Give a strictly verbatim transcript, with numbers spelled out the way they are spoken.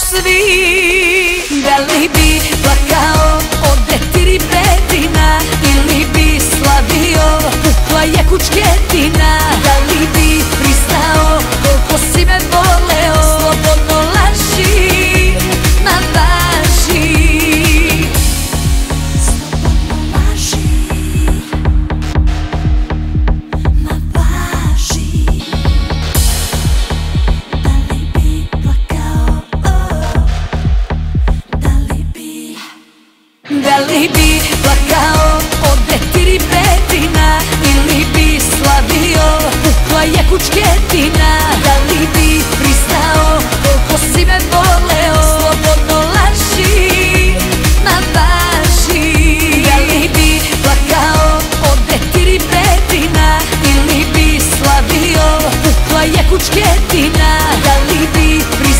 svi. Da li bi plakao od detiri bedina, ili bi slavio pukla je kučketina? Da li bi priznao koliko si me voleo? Slobodno laži, ma važi. Slobodno laži, ma važi. Da li bi plakao, oh, da li bi, da li bi plakao od detiri bedina, ili bi slavio pukla je kučketina? Da li bi priznao koliko si me voleo? Slobodno laži, ma važi. Da li bi plakao od detiri bedina, ili bi slavio pukla je kučketina? Da li bi priznao